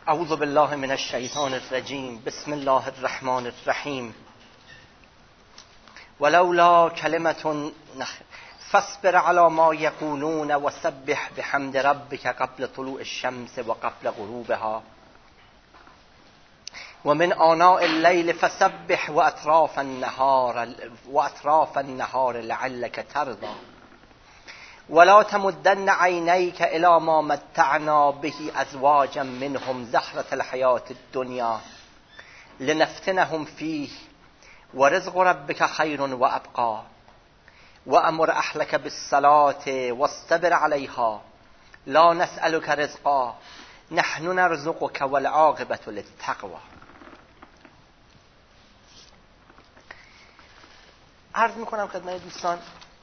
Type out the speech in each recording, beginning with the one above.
اعوذ بالله من الشیطان الرجیم. بسم الله الرحمن الرحیم. ولولا کلمة فاصبر على ما یقولون وسبح بحمد ربک قبل طلوع الشمس وقبل غروبها ومن آناء الليل فسبح وأطراف النهار لعلك ترضى ولا تمدن عينيك إلى ما متعنا به أزواجا منهم زهرة الحياة الدنيا لنفتنهم فيه ورزق ربك خير وأبقى وأمر أهلك بالصلاة واصطبر عليها لا نسألك رزقا نحن نرزقك والعاقبة للتقوى. عرض میکنم خدمت دوستان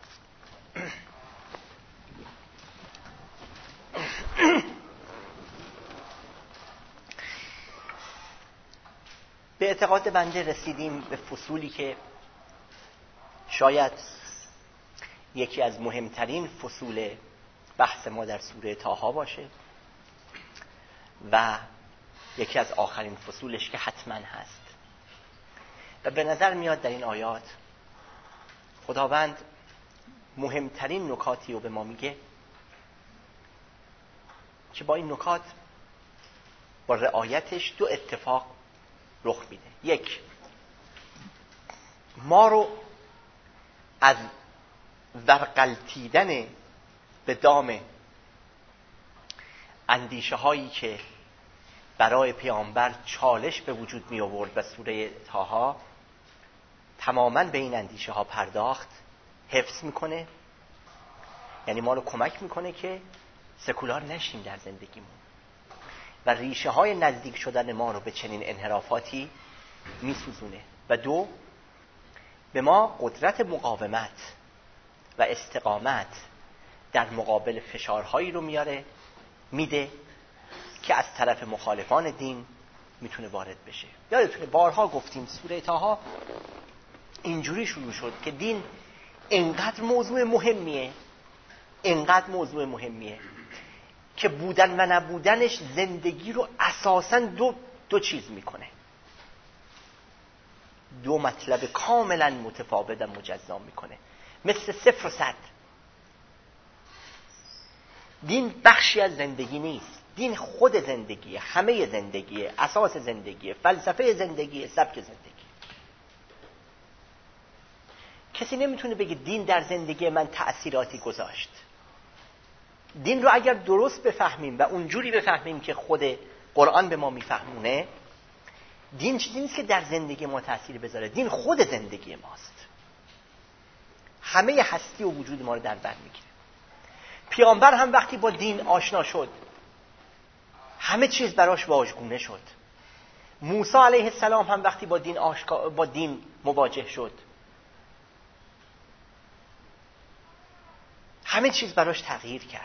به اعتقاد بنده رسیدیم به فصولی که شاید یکی از مهمترین فصول بحث ما در سوره طه باشه و یکی از آخرین فصولش که حتما هست. و به نظر میاد در این آیات خداوند مهمترین نکاتی رو به ما میگه که با این نکات با رعایتش دو اتفاق رخ میده. یک، ما رو از ورقلتیدن به دام اندیشه هایی که برای پیامبر چالش به وجود می آورد و سوره طه تماما به این اندیشه ها پرداخت حفظ میکنه، یعنی ما رو کمک میکنه که سکولار نشیم در زندگیمون و ریشه های نزدیک شدن ما رو به چنین انحرافاتی میسوزونه. و دو، به ما قدرت مقاومت و استقامت در مقابل فشارهایی رو میده که از طرف مخالفان دین میتونه وارد بشه. یادتونه بارها گفتیم سوره طه اینجوری شروع شد که دین انقدر موضوع مهمیه که بودن و نبودنش زندگی رو اساساً دو چیز میکنه، دو مطلب کاملا متفاوت و مجزا میکنه، مثل 0 و 100. دین بخشی از زندگی نیست، دین خود زندگیه، همه زندگیه، اساس زندگیه، فلسفه زندگیه، سبک زندگی. کسی نمیتونه بگه دین در زندگی من تأثیراتی گذاشت. دین رو اگر درست بفهمیم و اونجوری بفهمیم که خود قرآن به ما میفهمونه، دین چیزی نیست که در زندگی ما تأثیر بذاره، دین خود زندگی ماست، همه هستی و وجود ما رو در بر میگیره. پیامبر هم وقتی با دین آشنا شد همه چیز براش واژگونه شد. موسی علیه السلام هم وقتی با دین مواجه شد همه چیز براش تغییر کرد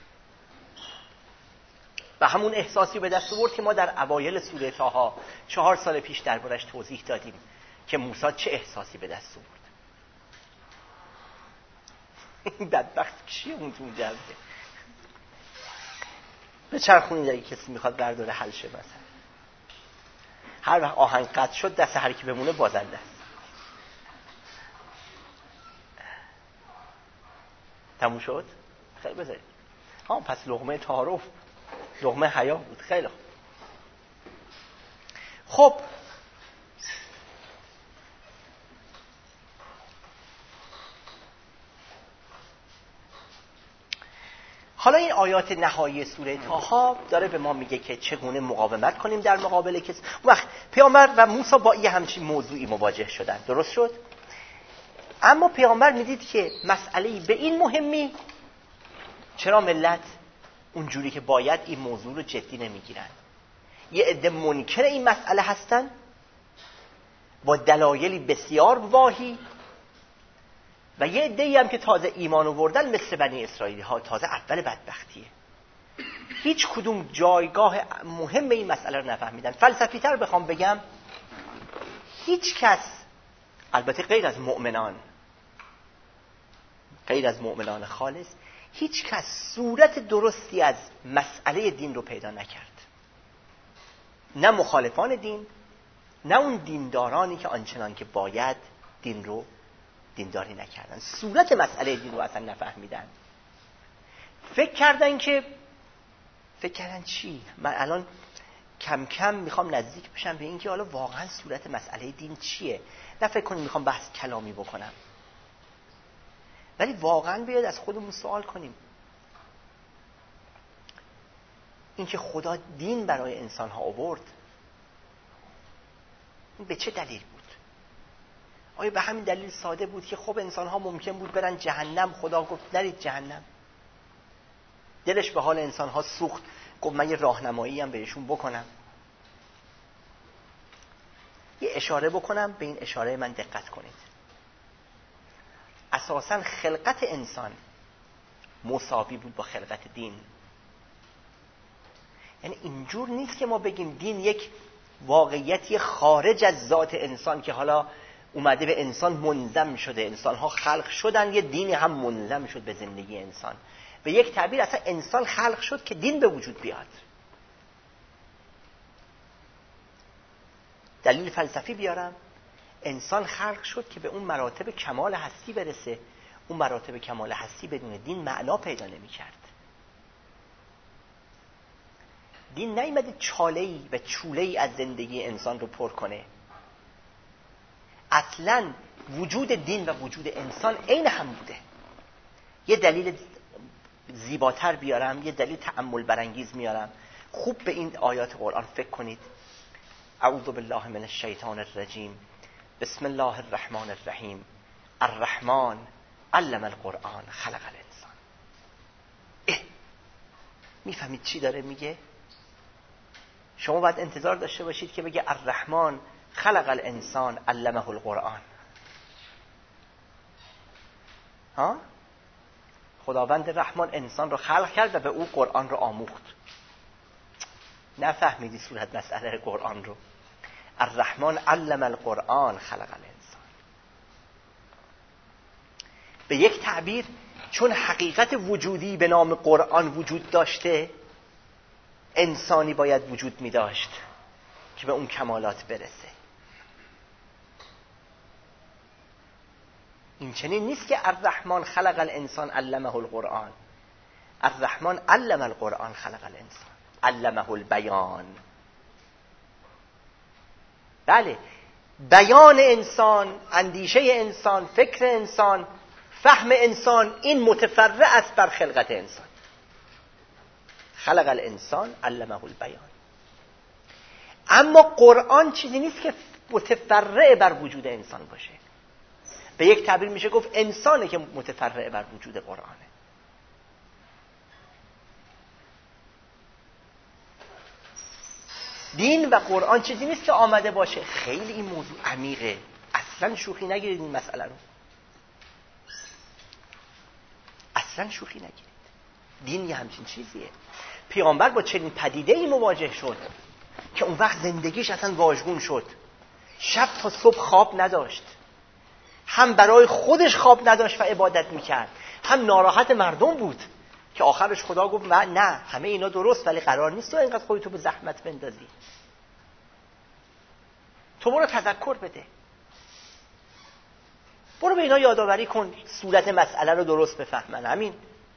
و همون احساسی به دست آورد که ما در اوایل سوره طه 4 سال پیش دربارش توضیح دادیم که موسی چه احساسی به دست آورد. این بدبخت کیه اون تو جلده؟ به چرخونید اگه کسی میخواد برداره حل شه. مثلا هر وقت آهنگ قطع شد دست هر کی بمونه بازنده است. تموم شد؟ خیلی بذارید. پس لقمه تعارف، لقمه حیا بود. خیلی خوب. خب حالا این آیات نهایی سوره طه داره به ما میگه که چگونه مقاومت کنیم در مقابل کسی. وقت پیامبر و موسی با یه همچین موضوعی مواجه شدن، درست شد؟ اما پیامبر میدید که مسئله‌ای به این مهمی چرا ملت اونجوری که باید این موضوع رو جدی نمیگیرن. یه عده منکر این مسئله هستن با دلایلی بسیار واهی و یه عده‌ای هم که تازه ایمان آوردن مثل بنی اسرائیلی ها، تازه اول بدبختیه. هیچ کدوم جایگاه مهم این مسئله رو نفهمیدن. فلسفی تر بخوام بگم، هیچ کس، البته غیر از مؤمنان خالص، هیچ کس صورت درستی از مسئله دین رو پیدا نکرد. نه مخالفان دین، نه اون دیندارانی که آنچنان که باید دین رو دینداری نکردن، صورت مسئله دین رو اصلا نفهمیدن. فکر کردن چی؟ من الان کم کم میخوام نزدیک بشم به این که حالا واقعا صورت مسئله دین چیه. نه فکر کنیم میخوام بحث کلامی بکنم، ولی واقعا بیاید از خودمون سوال کنیم این که خدا دین برای انسان ها آورد این به چه دلیل بود؟ آیا به همین دلیل ساده بود که خب انسان ها ممکن بود برن جهنم، خدا گفت نرید جهنم؟ دلش به حال انسان ها سوخت، گفت من یه راهنمایی هم بهشون بکنم. یه اشاره بکنم، به این اشاره من دقت کنید. اساساً خلقت انسان مساوی بود با خلقت دین. یعنی اینجور نیست که ما بگیم دین یک واقعیتی خارج از ذات انسان که حالا اومده به انسان منظم شده، انسان ها خلق شدن، یه دینی هم منظم شد به زندگی انسان. به یک تعبیر اصلا انسان خلق شد که دین به وجود بیاد. دلیل فلسفی بیارم، انسان خلق شد که به اون مراتب کمال هستی برسه. اون مراتب کمال هستی بدون دین معنا پیدا نمی کرد. دین نیامده چاله‌ای و چوله‌ای از زندگی انسان رو پر کنه. اصلاً وجود دین و وجود انسان عین هم بوده. یه دلیل زیباتر بیارم، یه دلیل تأمل برانگیز میارم. خوب به این آیات قرآن فکر کنید. اعوذ بالله من الشیطان الرجیم. بسم الله الرحمن الرحیم. الرحمن علم القرآن خلق الانسان. میفهمید چی داره میگه؟ شما باید انتظار داشته باشید که بگه الرحمن خلق الانسان علمه القرآن. ها؟ خداوند رحمان انسان رو خلق کرد و به او قرآن رو آموخت. نفهمیدی صورت مسئله قرآن رو. الرحمن علم القرآن خلق الانسان. به یک تعبیر چون حقیقت وجودی به نام قرآن وجود داشته، انسانی باید وجود می داشت که به اون کمالات برسه. این چنین نیست که الرحمن خلق الانسان علمه القرآن. الرحمن علم القرآن خلق الانسان علمه البیان. بله، بیان انسان، اندیشه انسان، فکر انسان، فهم انسان، این متفرع است بر خلقت انسان. خلق الانسان علمه البیان. اما قرآن چیزی نیست که متفرع بر وجود انسان باشه. به یک تعبیر میشه گفت انسانه که متفرع بر وجود قرآنه. دین و قرآن چیزی نیست که آمده باشه. خیلی این موضوع عمیقه، اصلا شوخی نگیرید این مسئله رو. اصلا شوخی نگیرید. دین یه همچین چیزیه. پیامبر با چنین پدیده‌ای مواجه شد که اون وقت زندگیش اصلا واژگون شد. شب تا صبح خواب نداشت. هم برای خودش خواب نداشت و عبادت میکرد، هم ناراحت مردم بود که آخرش خدا گفت نه همه اینا درست، ولی قرار نیست تو اینقدر خودتو به زحمت بندازی. تو برو تذکر بده، برو به اینا یادآوری کن صورت مسئله رو درست بفهمن. همین.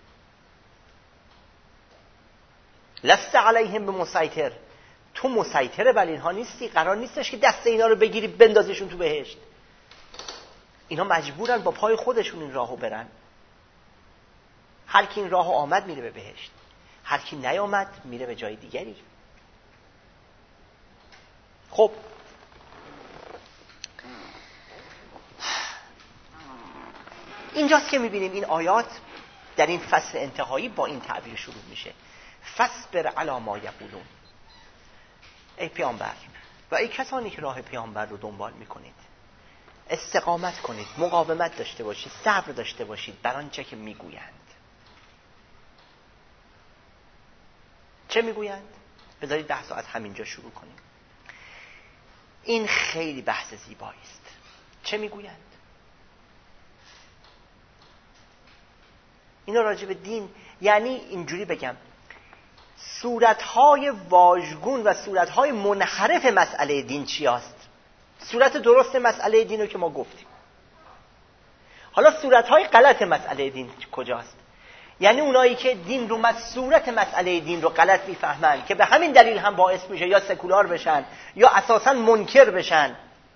لست علیهم بمسیطر. تو مسیطر بر اینها نیستی. قرار نیستش که دست اینا رو بگیری بندازیشون تو بهشت. اینا مجبورن با پای خودشون این راهو برن. هر کی این راهو آمد میره به بهشت، هر کی نیامد میره به جای دیگری. خب اینجاست که میبینیم این آیات در این فصل انتهایی با این تعبیر شروع میشه. فاصبر علی ما یقولون. ای پیامبر و ای کسانی که راه پیامبر رو دنبال میکنید، استقامت کنید، مقاومت داشته باشید، صبر داشته باشید بر آنچه که میگویند. چه میگویند؟ بذارید بحث از همینجا شروع کنیم. این خیلی بحث زیبایی است. چه میگویند؟ اینا راجع به دین، یعنی اینجوری بگم، صورتهای واژگون و صورتهای منحرف مسئله دین چی است؟ صورت درست مسئله دین رو که ما گفتیم. حالا صورتهای غلط مسئله دین کجاست؟ یعنی اونایی که دین رو صورت مسئله دین رو غلط میفهمن که به همین دلیل هم باعث میشه یا سکولار بشن یا اساساً منکر بشن.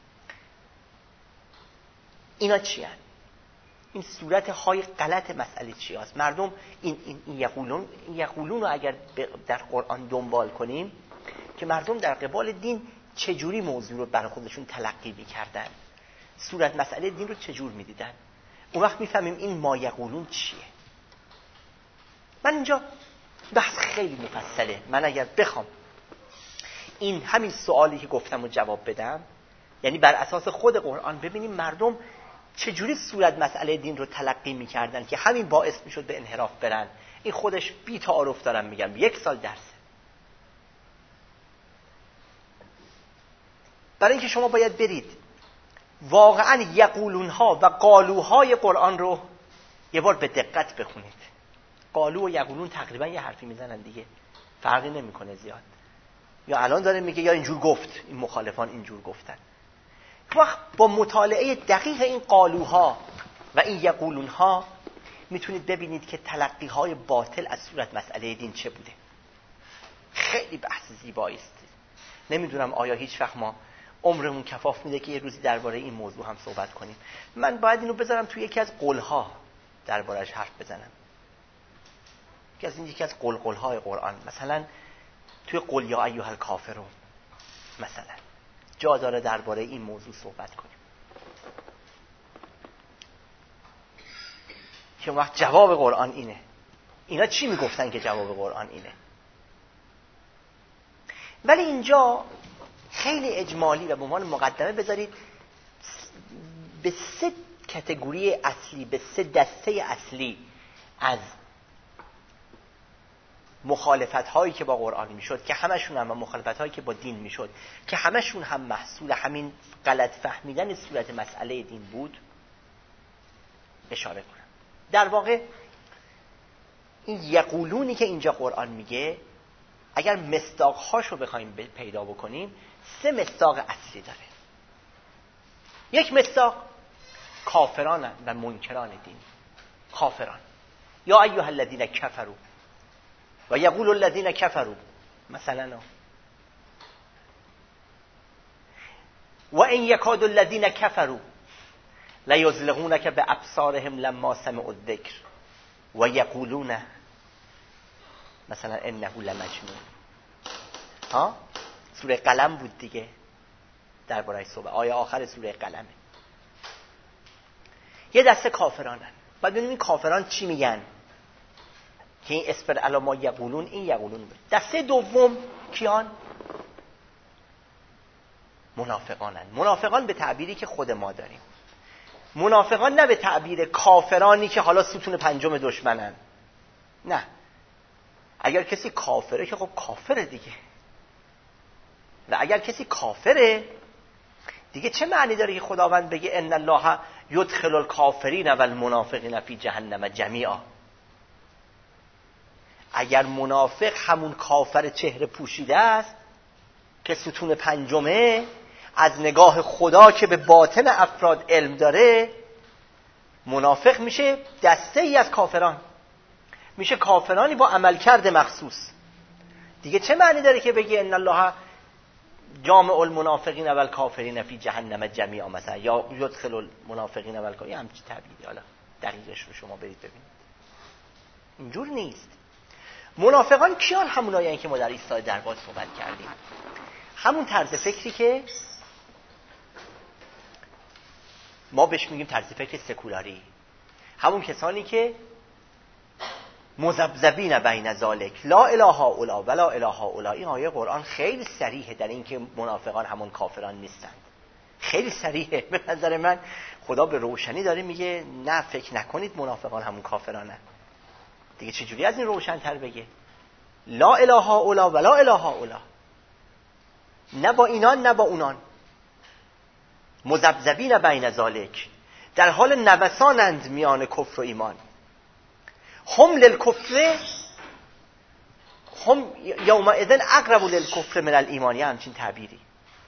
اینا چی هست؟ این صورتهای غلط مسئله چی هست؟ مردم این یقولون رو اگر در قرآن دنبال کنیم که مردم در قبال دین چجوری موضوع رو برای خودشون تلقی میکردن، صورت مسئله دین رو چجور میدیدن، اون وقت میفهمیم این ما یقولون چیه. من اینجا بحث خیلی مفصله. من اگر بخوام این همین سوالی که گفتم رو جواب بدم، یعنی بر اساس خود قرآن ببینیم مردم چجوری صورت مسئله دین رو تلقی میکردن که همین باعث میشد به انحراف برن، این خودش بی تعارف دارم میگم 1 سال درسه. برای اینکه شما باید برید واقعا یقولونها و قالوهای قرآن رو یه بار به دقت بخونید. قالو و یقولون تقریبا یه حرفی میزنن دیگه، فرقی نمیکنه زیاد. یا الان داره میگه یا اینجور گفت، این مخالفان اینجور گفتن. وقت با مطالعه دقیق این قالوها و این یقولونها میتونید ببینید که تلقیهای باطل از صورت مسئله دین چه بوده. خیلی بحث زیبایی است. نمیدونم آیا هیچ وقت ما عمرمون کفاف میده که یه روزی درباره این موضوع هم صحبت کنیم. من باید اینو بذارم توی یکی از قولها درباره‌اش حرف بزنم. یکی از قولهای قرآن، مثلا توی قل یا ایها الکافرون مثلا جا داره درباره این موضوع صحبت کنیم که وقت جواب قرآن اینه. اینا چی میگفتن که جواب قرآن اینه؟ ولی اینجا خیلی اجمالی و به عنوان مقدمه بذارید به 3 کاتگوری اصلی، به 3 دسته اصلی از مخالفت هایی که با قرآن میشد که همشون هم مخالفت هایی که با دین میشد که همشون هم محصول همین غلط فهمیدن صورت مسئله دین بود اشاره کنم. در واقع این یقولونی که اینجا قرآن میگه اگر مصداقهاشو بخوایم پیدا بکنیم 3 مصداق اصلی داره. یک مصداق کافران و منکران دین. کافران یا ایها الذین کفروا و یقول الذین کفروا مثلا و ان یکاد الذین کفروا لیزلقونک بابصارهم لما سمعوا الذکر و یقولون مثلا انه لمجنون. سوره قلم بود دیگه، درباره صحبت آیه آخر سوره قلمه. یه دسته کافرانن. بعد ببینیم این کافران چی میگن که این اسپر علی ما یقولون، این یقولون بود. دسته دوم کیان؟ منافقانن. منافقان به تعبیری که خود ما داریم. منافقان نه به تعبیر کافرانی که حالا ستون 5 دشمنن. نه، اگر کسی کافره که خب کافره دیگه. و اگر کسی کافره دیگه چه معنی داره که خداوند بگه ان الله یدخل الکافرین و المنافقین فی جهنم جمیعا؟ اگر منافق همون کافر چهره پوشیده است که ستون 5 از نگاه خدا که به باطن افراد علم داره، منافق میشه دسته ای از کافران، میشه کافرانی با عملکرد مخصوص. دیگه چه معنی داره که بگی ان الله جامع المنافقین و الکافرین فی جهنم جمیعا مثلا، یا یدخل المنافقین و الکافرین، همچین تعبیری. حالا دقیقش رو شما برید ببینید، اینجور نیست. منافقان کیان؟ همونایی که ما در ایستای دربار صحبت کردیم، همون طرز فکری که ما بهش میگیم طرز فکر سکولاری، همون کسانی که مذبذبین بین ذالک لا اله الا ولا اله الا. این آیه قرآن خیلی صریحه در این که منافقان همون کافران نیستند. خیلی صریحه. به نظر من خدا به روشنی داره میگه نه فکر نکنید منافقان همون کافرانن. دیگه چجوری از این روشن‌تر بگه؟ لا اله الا ولا اله الا، نه با اینان نه با اونان. مذبذبین بین ذالک، در حال نوسانند میان کفر و ایمان. هم هم یومئذ اقرب للکفر من الایمان، همچین تعبیری.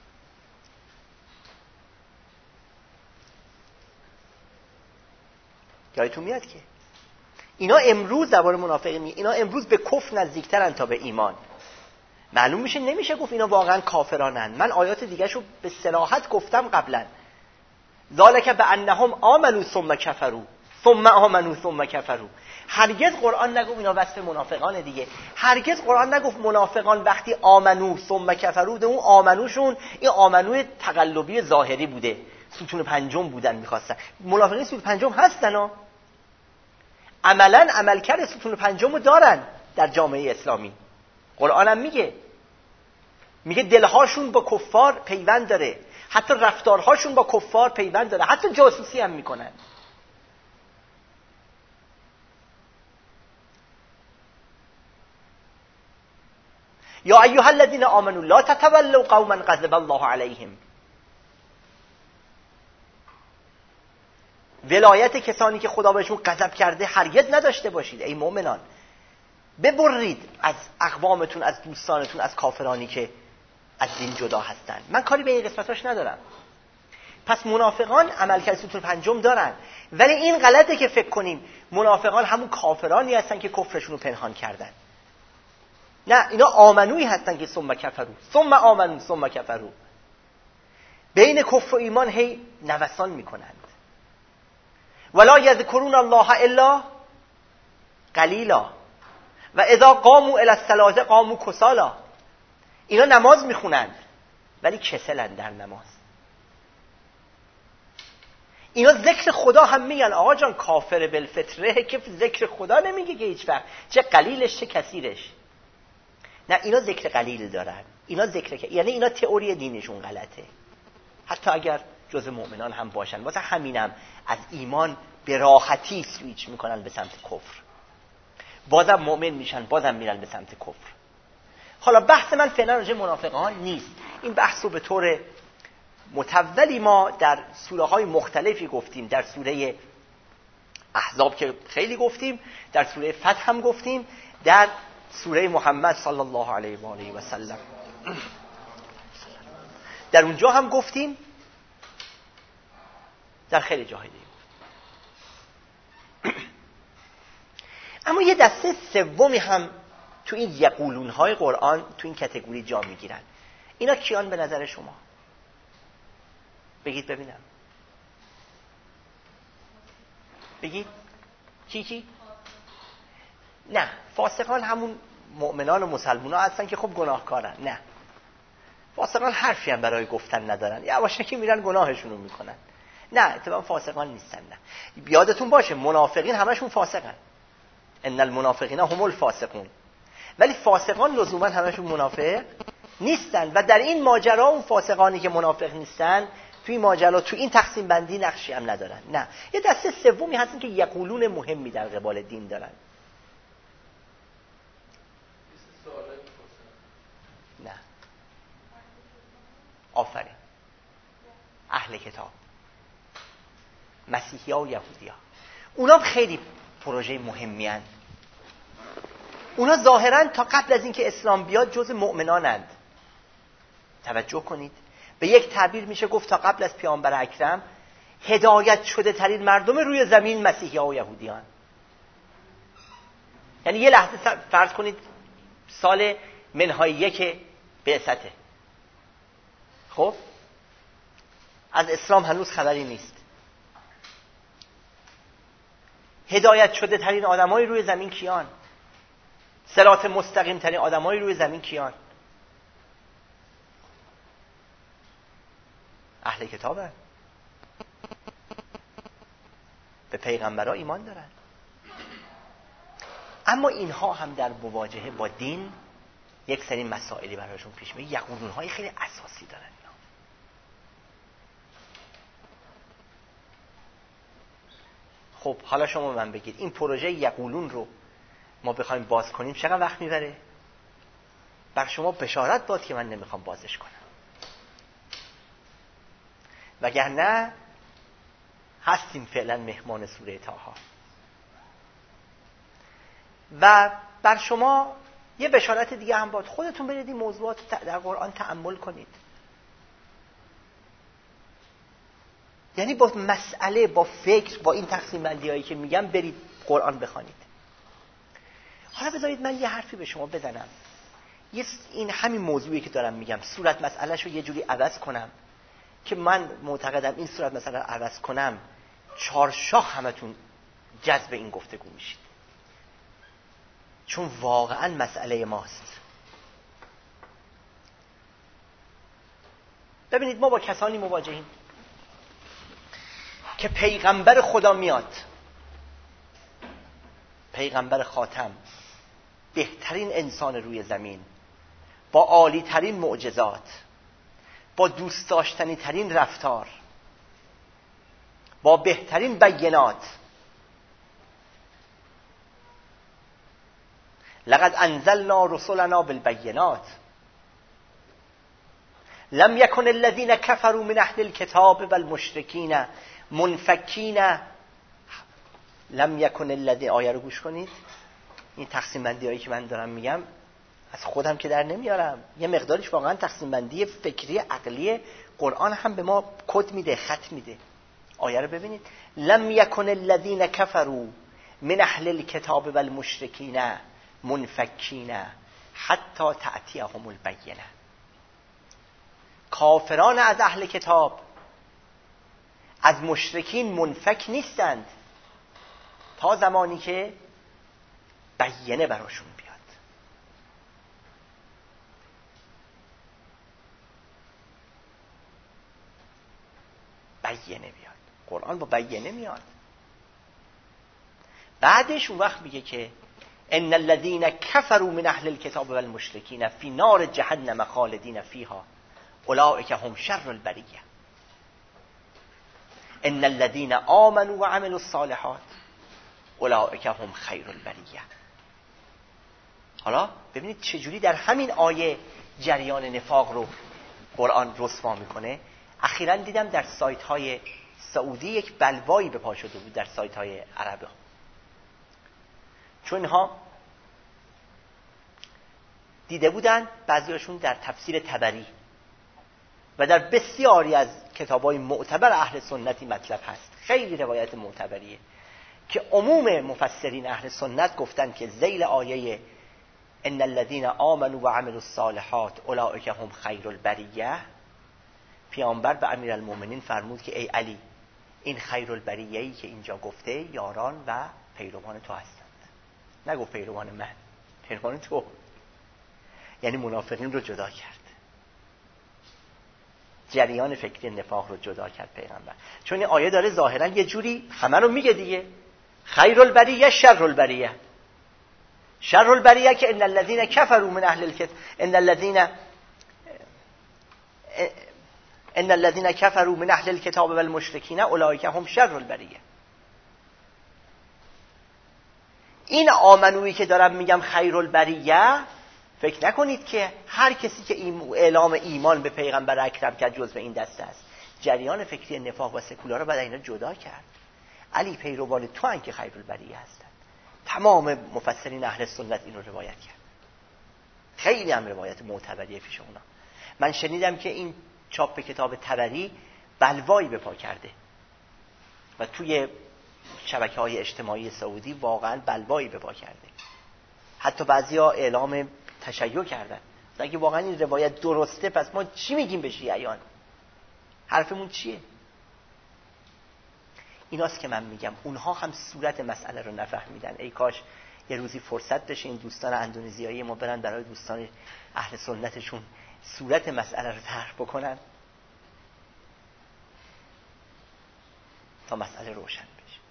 یادتون میاد که اینا امروز زبان منافقین میگه اینا امروز به کفر نزدیکترن تا به ایمان. معلوم میشه نمیشه گفت اینا واقعا کافرانن. من آیات دیگه‌شو به صراحت گفتم قبلا. ذالک بانهم آمنوا ثم کفروا ثم آمنوا ثم کفروا. هرگز قرآن نگفت اینا وصف منافقان دیگه. هرگز قرآن نگفت منافقان وقتی آمنو ثم کفروا، اون آمنوشون این آمنو تقلبی ظاهری بوده، ستون پنجم بودن می‌خواستن. منافقین ستون پنجم هستن ها، عملاً عملکرد ستون پنجم رو دارن در جامعه اسلامی. قرآن هم میگه دلهاشون با کفار پیوند داره، حتی رفتارهاشون با کفار پیوند داره، حتی جاسوسی هم میکنن. یا ایها الذین آمنوا لا تتولوا قوما غضب الله علیهم. ولایت کسانی که خدا بهشون غضب کرده هرگز نداشته باشید. ای مؤمنان ببرید از اقوامتون، از دوستانتون، از کافرانی که از دین جدا هستن. من کاری به این قسمتاش ندارم. پس منافقان عملکرد ستون پنجم دارن، ولی این غلطه که فکر کنیم منافقان همون کافرانی هستن که کفرشون رو پنهان کردن. نه، اینا آمنوی هستن که ثم کفروا ثم آمنوا ثم کفروا، بین کفر و ایمان هی نوسان میکنند. ولا یذکرون الله الا قلیلا و اذا قاموا الی الصلاة قاموا کسالا. اینا نماز میخونند ولی کسلند در نماز. اینا ذکر خدا هم میگن. آقا جان کافر بالفطره که ذکر خدا نمیگه که هیچ وقت، چه قلیلش چه کثیرش. نه، اینا ذکر قلیل دارن. اینا یعنی اینا تئوری دینشون غلطه، حتی اگر جز مؤمنان هم باشن. واسه همینم از ایمان به راحتی سویچ میکنن به سمت کفر، بازم مؤمن میشن، بازم میرن به سمت کفر. حالا بحث من فعلا راجع منافقان نیست. این بحث رو به طور متولی ما در سوره های مختلفی گفتیم. در سوره احزاب که خیلی گفتیم، در سوره فتح هم گفتیم، در سوره محمد صلی الله علیه و آله و سلم در اونجا هم گفتیم، در خیلی جاهای دیگه. اما یه دسته سومی هم تو این یقولون های قرآن تو این کتگوری جا میگیرن. اینا کیان به نظر شما؟ بگید ببینم. بگید کی؟ نه، فاسقان همون مؤمنان و مسلمانان هستن که خب گناهکارن. نه، فاسقان حرفی هم برای گفتن ندارن، یواشکی که میرن گناهشون رو میکنن. نه، اتفاقا فاسقان نیستن. نه، یادتون باشه منافقین همشون فاسقن. ان المنافقین هم الفاسقون. ولی فاسقان لزوما همشون منافق نیستن و در این ماجرا اون فاسقانی که منافق نیستن توی این ماجرا، توی این تقسیم بندی نقشی هم ندارن. نه، یه دسته سومی هستن که یقولون مهمی در قبال دین دارن. نه، آفرین، اهل کتاب، مسیحی ها و یهودی ها. اونا خیلی پروژه مهمی هستند. اونا ظاهراً تا قبل از اینکه اسلام بیاد جز مؤمنانند. توجه کنید، به یک تعبیر میشه گفت تا قبل از پیامبر اکرم هدایت شده ترین مردم روی زمین مسیحی ها و یهودی ها. یعنی یه لحظه فرض کنید سال منهای یک بعثته، خب از اسلام هنوز خبری نیست. هدایت شده ترین آدمای روی زمین کیان؟ صراط مستقیم ترین آدمای روی زمین کیان؟ اهل کتابن، به پیغمبرها ایمان دارن. اما اینها هم در مواجهه با دین یک سری مسائلی براشون پیش میاد. یقولون‌های خیلی اساسی دارن اینا. خب حالا شما من بگید این پروژه یقولون رو ما بخوایم باز کنیم چقدر وقت میبره؟ بر شما بشارت باد که من نمیخوام بازش کنم، وگرنه هستیم فعلا مهمان سوره طه و بر شما یه بشارت دیگه هم باید خودتون برید این موضوعات در قرآن تأمل کنید. یعنی با مسئله، با فکر، با این تقسیم بندی هایی که میگم برید قرآن بخوانید. حالا بذارید من یه حرفی به شما بزنم. این همین موضوعی که دارم میگم صورت مسئلهش رو یه جوری عوض کنم که من معتقدم این صورت مسئله رو عوض کنم چارشاخ همتون جذب این گفتگو میشید، چون واقعا مسئله ماست. ببینید ما با کسانی مواجهیم که پیغمبر خدا میاد، پیغمبر خاتم، بهترین انسان روی زمین، با عالی ترین معجزات، با دوست داشتنی ترین رفتار، با بهترین بینات. لقد انزلنا رسلنا بالبینات لم یکن الذین کفروا من اهل الكتاب والمشرکین منفکین. لم یکن الذین، آیه رو گوش کنید. این تقسیم بندی هایی که من دارم میگم از خودم که در نمیارم، یه مقدارش واقعا تقسیم بندی فکری عقلی قرآن هم به ما کد میده، خط میده. آیه رو ببینید. لم یکن الذین کفروا من اهل الكتاب والمشرکین منفکین حتی تأتیهم البینه. کافران از اهل کتاب از مشرکین منفک نیستند تا زمانی که بینه براشون بیاد. بینه بیاد. قرآن با بینه میاد. بعدش اون وقت میگه که ان الذين كفروا من اهل الكتاب والمشركين في نار جهنم خالدين فيها اولئك هم شر البریه. ان الذين آمنوا وعملوا الصالحات اولئک هم خیر البریه. حالا ببینید چجوری در همین آیه جریان نفاق رو قرآن رسوا میکنه. اخیراً دیدم در سایت های سعودی یک بلوایی به پا شده بود در سایت های عربه، چون اینها دیده بودن بعضیاشون در تفسیر طبری و در بسیاری از کتاب‌های معتبر اهل سنتی مطلب هست، خیلی روایت معتبریه که عموم مفسرین اهل سنت گفتن که ذیل آیه ان الذين آمنوا وعملوا الصالحات اولئک هم خیر البریه، پیامبر به امیرالمومنین فرمود که ای علی، این خیر البریه‌ای که اینجا گفته یاران و پیروان تو هستند. نگفت پیروان من، پیروان تو. یعنی منافقین رو جدا کرد، جریان فکری نفاق رو جدا کرد پیغمبر. چون این آیه داره ظاهرا یه جوری همه رو میگه دیگه، خیر البریه شر البریه. شر البریه که ان الذين كفروا من اهل الكتاب ان الذين كفروا من اهل الكتاب والمشركين اولئک هم شر البریه. این آمنویی که دارم میگم خیر البریه، فکر نکنید که هر کسی که اعلام ایمان به پیغمبر اکرم کرد جزو این دسته است. جریان فکری نفاق و سکولار رو بعد اینا جدا کرد. علی پیروان تو ان که خیر البریه هستند. تمام مفسرین اهل سنت این رو روایت کرد. خیلی هم روایت معتبریه پیش اونا. من شنیدم که این چاپ کتاب طبری بلوایی به پا کرده و توی شبکه‌های اجتماعی سعودی واقعا بلوایی به پا کرده. حتی بعضیا اعلام تشیع کردن. اگه واقعا این روایت درسته پس ما چی میگیم به شیعیان؟ حرفمون چیه؟ ایناست که من میگم اونها هم صورت مسئله رو نفهمیدن. ای کاش یه روزی فرصت بشه این دوستان اندونزیایی ما برن برای دوستان اهل سنتشون صورت مسئله رو طرح بکنن تا مسئله روشن بشه.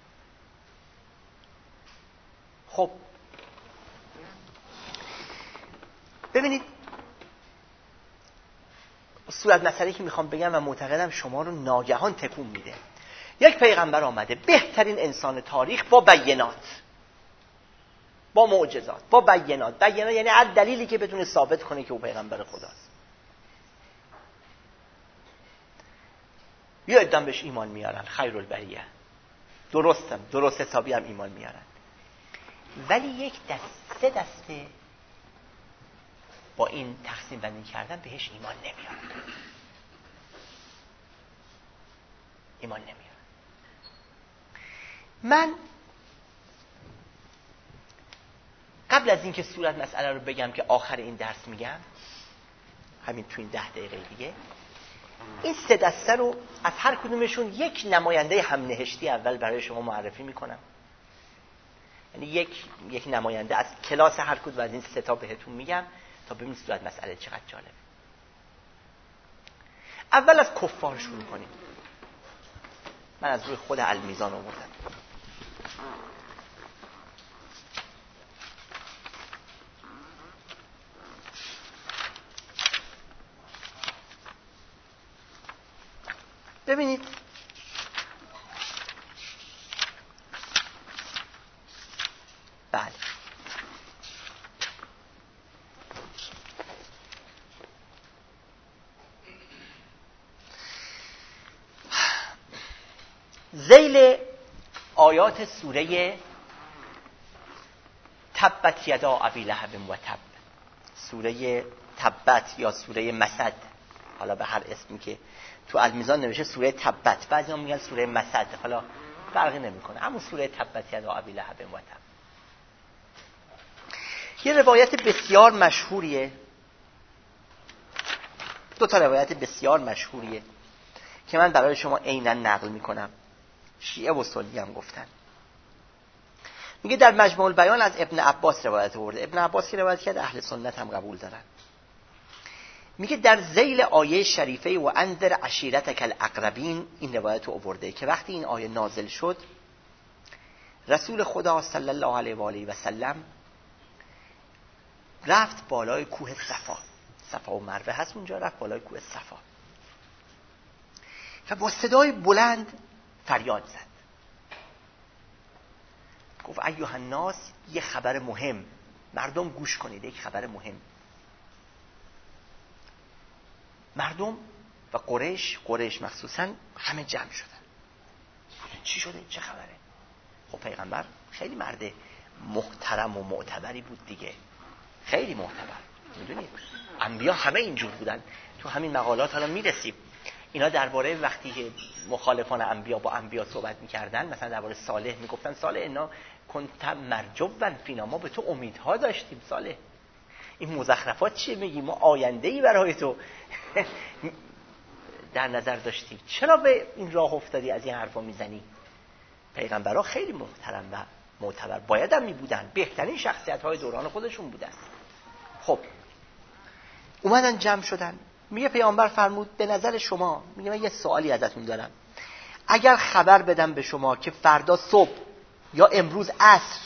خب ببینید صورت مسئله که میخوام بگم و معتقدم شما رو ناگهان تکون میده. یک پیغمبر آمده، بهترین انسان تاریخ، با بینات، با معجزات، با بینات. بینات یعنی هر دلیلی که بتونه ثابت کنه که او پیغمبر خداست. یه عده‌ام بهش ایمان میارن، خیر البریه، درست حسابی هم ایمان میارن. ولی یک سه دسته با این تقسیم بندی کردن بهش ایمان نمیاره. ایمان نمیاره. من قبل از اینکه صورت مسئله رو بگم که آخر این درس میگم، همین تو این 10 دقیقه دیگه، این 3 دسته رو از هر کدومشون یک نماینده هم نهشتی اول برای شما معرفی میکنم. یعنی یک نماینده از کلاس هر کدوم از این 3 تا بهتون میگم تا ببینید صورت مسئله چقدر جالب. اول از کفار شروع کنیم. من از روی خود المیزان آوردم. ببینید بله ذیل آیات سوره تبت یدا ابی لهب و تب، سوره تبت یا سوره مسد، حالا به هر اسمی که تو المیزان نوشته سوره تبت، بعضی‌ها میگن سوره مسد، حالا فرقی نمیکنه، همون سوره تبت یدا ابی لهب و تب. یه روایت بسیار مشهوریه، 2 تا روایت بسیار مشهوریه که من برای شما عیناً نقل میکنم. شیعه و سنی هم گفتن. میگه در مجموع البیان از ابن عباس روایت آورده. ابن عباس که روایت کرد اهل سنت هم قبول دارن. میگه در ذیل آیه شریفه و انذر عشیرتک الاقربین این روایت رو آورده که وقتی این آیه نازل شد رسول خدا صلی الله علیه و آله و سلم رفت بالای کوه صفا. صفا و مروه هست اونجا، رفت بالای کوه صفا و با صدای بلند فریاد زد. گفت ایها الناس، یه خبر مهم، مردم گوش کنید، یک خبر مهم. مردم و قریش مخصوصا همه جمع شدن. چی شده؟ چه خبره؟ خب پیغمبر خیلی مرد محترم و معتبری بود دیگه، خیلی معتبر. میدونید انبیا همه اینجور بودن. تو همین مقالات حالا میرسیم اینا درباره وقتی که مخالفان انبیا با انبیا صحبت میکردن، مثلا درباره صالح میگفتن صالح اینا کنت مرجوا فینا، ما به تو امیدها داشتیم صالح. این مزخرفات چیه میگی؟ ما آینده‌ای برای تو در نظر داشتیم، چرا به این راه افتادی از این حرفا میزنی؟ پیغمبرها خیلی محترم و معتبر باید هم میبودن، بهترین شخصیت‌های دوران خودشون بودن. خب اومدن جمع شدن. میگه پیامبر فرمود به نظر شما، میگه من یه سوالی ازتون دارم، اگر خبر بدم به شما که فردا صبح یا امروز عصر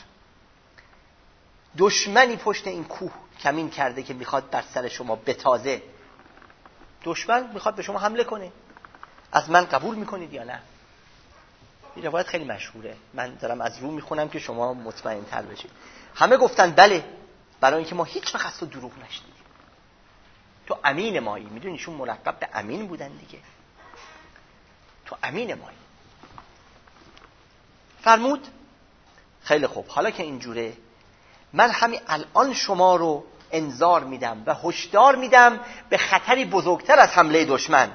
دشمنی پشت این کوه کمین کرده که میخواد بر سر شما بتازه، دشمن میخواد به شما حمله کنه، از من قبول میکنید یا نه؟ این روایت خیلی مشهوره، من دارم از رو میخونم که شما مطمئن تر بشید. همه گفتن بله، برای اینکه ما هیچ وقت از تو دروغ نشنیدیم، تو امین مایی. میدونیشون ملقب به امین بودن دیگه، تو امین مایی. فرمود خیلی خوب، حالا که اینجوره من همین الان شما رو انذار میدم و هشدار میدم به خطری بزرگتر از حمله دشمن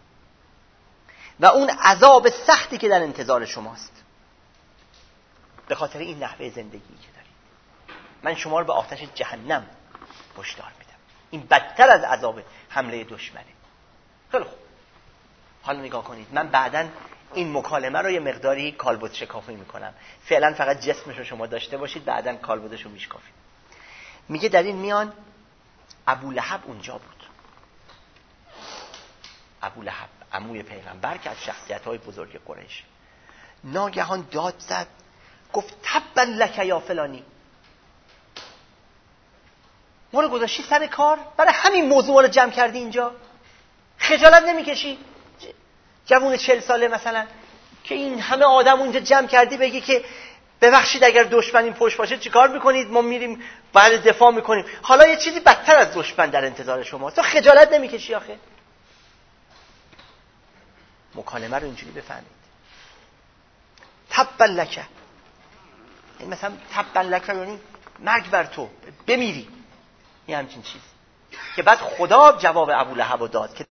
و اون عذاب سختی که در انتظار شماست به خاطر این نحوه زندگی که دارید. من شما رو به آتش جهنم هشدار میدم، این بدتر از عذاب حمله دشمنه. خیلی خوب، حالا نگاه کنید، من بعداً این مکالمه رو یه مقداری کالبد شکافی میکنم، فعلا فقط جسمش رو شما داشته باشید، بعداً کالبدش رو میشکافید. میگه در این میان ابو لهب اونجا بود. ابو لهب عموی پیغمبر که از شخصیت‌های بزرگ قریش، ناگهان داد زد، گفت تبا لک یا فلانی، ما رو گذاشتی سر کار برای همین موضوع رو جمع کردی اینجا؟ خجالت نمیکشی؟ جوون 40 ساله مثلا که این همه آدم اونجا جمع کردی بگی که ببخشید اگر دشمن این پشت باشه چیکار میکنید؟ ما میریم بعد دفاع میکنیم. حالا یه چیزی بدتر از دشمن در انتظار شماست، تو خجالت نمیکشی آخه؟ مکالمه رو اینجوری بفهمید، تبا لک، این مثلا تبا لک یعنی مرگ بر تو، بمیری، یه همچین چیز. که بعد خدا جواب ابولهب رو داد که